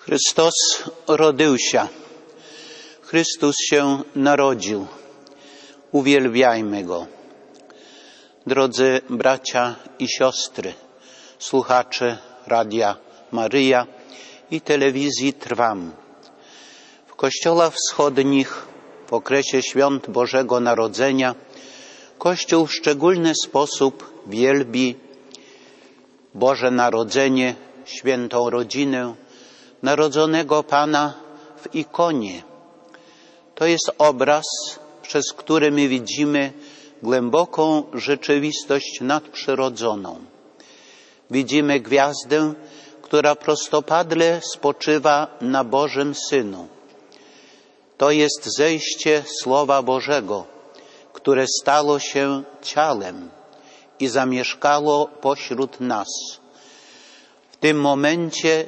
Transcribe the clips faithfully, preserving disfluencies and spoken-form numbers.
Chrystus rodził się. Chrystus się narodził. Uwielbiajmy Go. Drodzy bracia i siostry, słuchacze Radia Maryja i telewizji Trwam. W kościołach wschodnich w okresie świąt Bożego Narodzenia Kościół w szczególny sposób wielbi Boże Narodzenie, świętą rodzinę narodzonego Pana w ikonie. To jest obraz, przez który my widzimy głęboką rzeczywistość nadprzyrodzoną. Widzimy gwiazdę, która prostopadle spoczywa na Bożym Synu. To jest zejście Słowa Bożego, które stało się ciałem i zamieszkało pośród nas. W tym momencie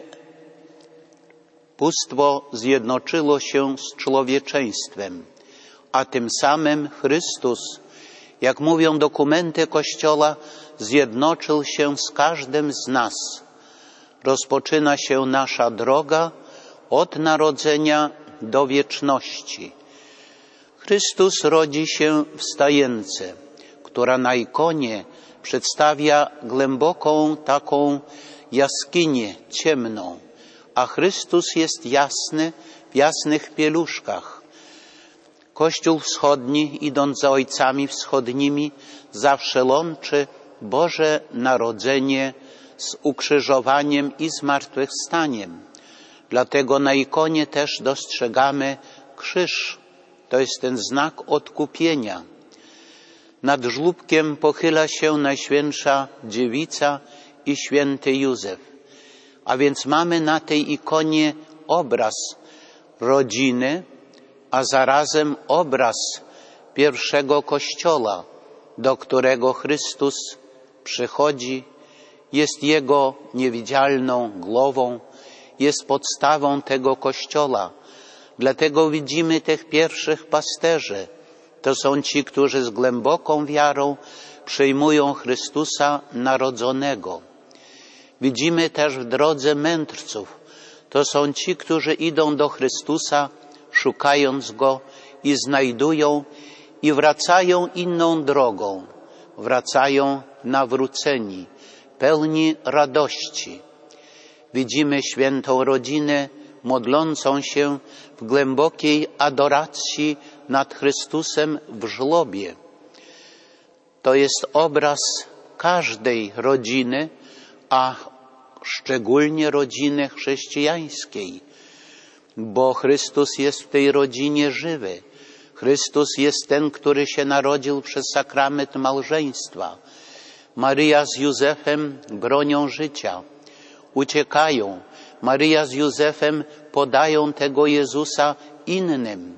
bóstwo zjednoczyło się z człowieczeństwem, a tym samym Chrystus, jak mówią dokumenty Kościoła, zjednoczył się z każdym z nas. Rozpoczyna się nasza droga od narodzenia do wieczności. Chrystus rodzi się w stajence, która na ikonie przedstawia głęboką taką jaskinię ciemną, a Chrystus jest jasny w jasnych pieluszkach. Kościół wschodni, idąc za ojcami wschodnimi, zawsze łączy Boże Narodzenie z ukrzyżowaniem i zmartwychwstaniem. Dlatego na ikonie też dostrzegamy krzyż. To jest ten znak odkupienia. Nad żłóbkiem pochyla się Najświętsza Dziewica i święty Józef. A więc mamy na tej ikonie obraz rodziny, a zarazem obraz pierwszego Kościoła, do którego Chrystus przychodzi, jest Jego niewidzialną głową, jest podstawą tego Kościoła. Dlatego widzimy tych pierwszych pasterzy. To są ci, którzy z głęboką wiarą przyjmują Chrystusa narodzonego. Widzimy też w drodze mędrców. To są ci, którzy idą do Chrystusa, szukając Go i znajdują i wracają inną drogą. Wracają nawróceni, pełni radości. Widzimy świętą rodzinę modlącą się w głębokiej adoracji nad Chrystusem w żłobie. To jest obraz każdej rodziny, a szczególnie rodziny chrześcijańskiej, bo Chrystus jest w tej rodzinie żywy. Chrystus jest ten, który się narodził przez sakrament małżeństwa. Maryja z Józefem bronią życia, uciekają. Maryja z Józefem podają tego Jezusa innym.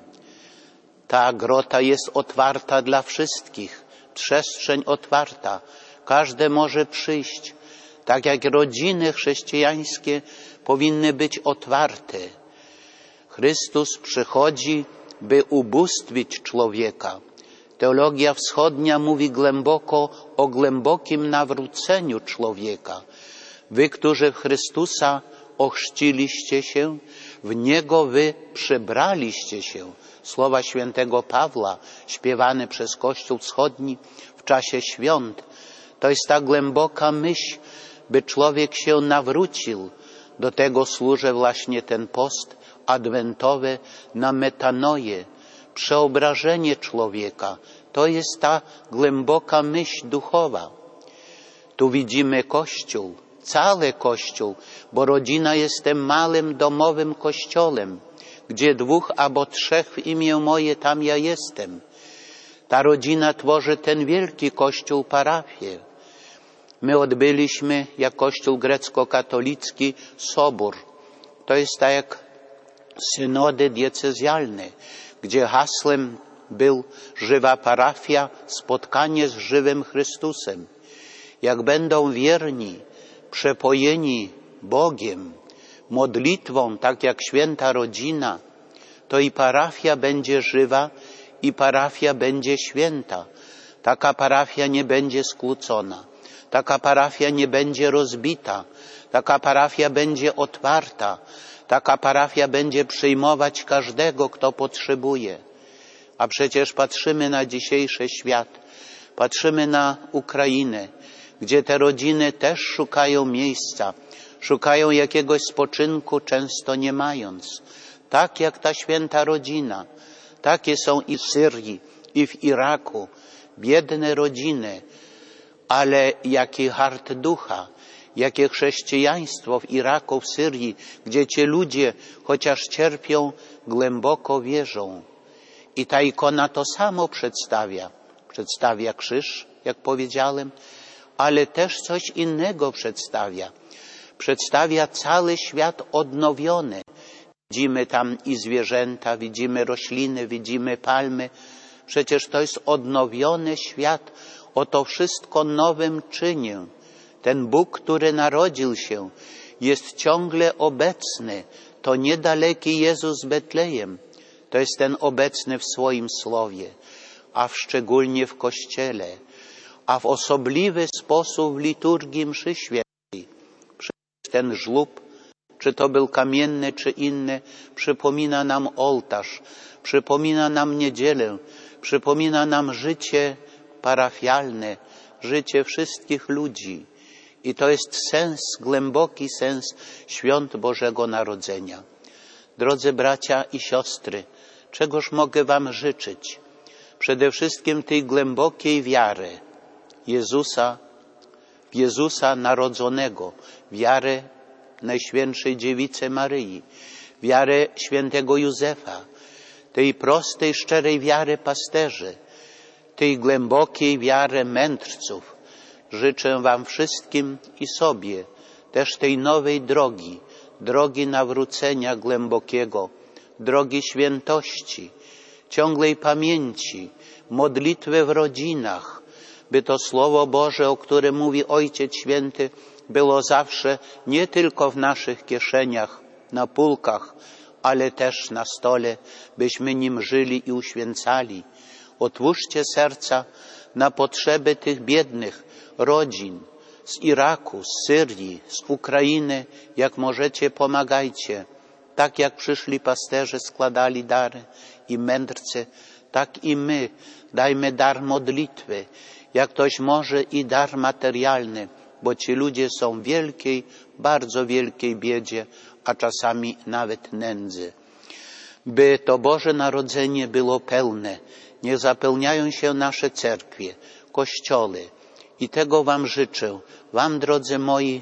Ta grota jest otwarta dla wszystkich, przestrzeń otwarta. Każdy może przyjść. Tak jak rodziny chrześcijańskie powinny być otwarte. Chrystus przychodzi, by ubóstwić człowieka. Teologia wschodnia mówi głęboko o głębokim nawróceniu człowieka. Wy, którzy Chrystusa ochrzciliście się, w Niego wy przebraliście się. Słowa świętego Pawła, śpiewane przez Kościół wschodni w czasie świąt. To jest ta głęboka myśl, by człowiek się nawrócił. Do tego służy właśnie ten post adwentowy na metanoję, przeobrażenie człowieka. To jest ta głęboka myśl duchowa. Tu widzimy Kościół, cały Kościół, bo rodzina jest tym małym domowym kościołem, gdzie dwóch albo trzech w imię moje, tam ja jestem. Ta rodzina tworzy ten wielki Kościół, parafię. My odbyliśmy, jak Kościół grecko-katolicki, sobór. To jest tak jak synody diecezjalne, gdzie hasłem był żywa parafia, spotkanie z żywym Chrystusem. Jak będą wierni, przepojeni Bogiem, modlitwą, tak jak święta rodzina, to i parafia będzie żywa, i parafia będzie święta. Taka parafia nie będzie skłócona. Taka parafia nie będzie rozbita. Taka parafia będzie otwarta. Taka parafia będzie przyjmować każdego, kto potrzebuje. A przecież patrzymy na dzisiejszy świat, patrzymy na Ukrainę, gdzie te rodziny też szukają miejsca, szukają jakiegoś spoczynku, często nie mając. Tak jak ta święta rodzina, takie są i w Syrii, i w Iraku, biedne rodziny, ale jaki hart ducha, jakie chrześcijaństwo w Iraku, w Syrii, gdzie ci ludzie, chociaż cierpią, głęboko wierzą. I ta ikona to samo przedstawia. Przedstawia krzyż, jak powiedziałem, ale też coś innego przedstawia. Przedstawia cały świat odnowiony. Widzimy tam i zwierzęta, widzimy rośliny, widzimy palmy. Przecież to jest odnowiony świat. Oto wszystko nowym czynię. Ten Bóg, który narodził się, jest ciągle obecny. To niedaleki Jezus z Betlejem. To jest ten obecny w swoim Słowie, a w szczególnie w Kościele, a w osobliwy sposób w liturgii mszy świętej. Ten żlób, czy to był kamienny, czy inny, przypomina nam ołtarz, przypomina nam niedzielę, przypomina nam życie parafialne, życie wszystkich ludzi. I to jest sens, głęboki sens świąt Bożego Narodzenia. Drodzy bracia i siostry, czegoż mogę wam życzyć? Przede wszystkim tej głębokiej wiary Jezusa, w Jezusa narodzonego, wiarę Najświętszej Dziewicy Maryi, wiarę świętego Józefa, tej prostej, szczerej wiary pasterzy, tej głębokiej wiary mędrców. Życzę wam wszystkim i sobie też tej nowej drogi, drogi nawrócenia głębokiego, drogi świętości, ciągłej pamięci, modlitwy w rodzinach, by to Słowo Boże, o którym mówi Ojciec Święty, było zawsze nie tylko w naszych kieszeniach, na półkach, ale też na stole, byśmy nim żyli i uświęcali. Otwórzcie serca na potrzeby tych biednych rodzin z Iraku, z Syrii, z Ukrainy. Jak możecie, pomagajcie. Tak jak przyszli pasterze, składali dary i mędrcy, tak i my dajmy dar modlitwy. Jak ktoś może i dar materialny, bo ci ludzie są w wielkiej, bardzo wielkiej biedzie, a czasami nawet nędzy. By to Boże Narodzenie było pełne, niech zapełniają się nasze cerkwie, kościoły. I tego wam życzę, wam, drodzy moi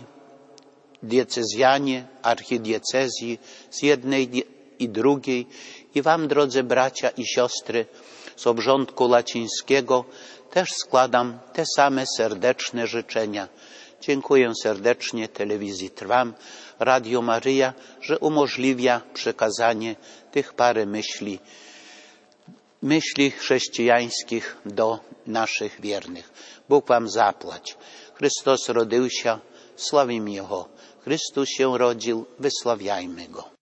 diecezjanie, archidiecezji z jednej i drugiej, i wam, drodzy bracia i siostry z obrządku łacińskiego, też składam te same serdeczne życzenia. Dziękuję serdecznie Telewizji Trwam, Radio Maryja, że umożliwia przekazanie tych parę myśli, myśli chrześcijańskich do naszych wiernych. Bóg wam zapłać. Chrystus rodził się, sławimy Jego. Chrystus się rodził, wysławiajmy Go.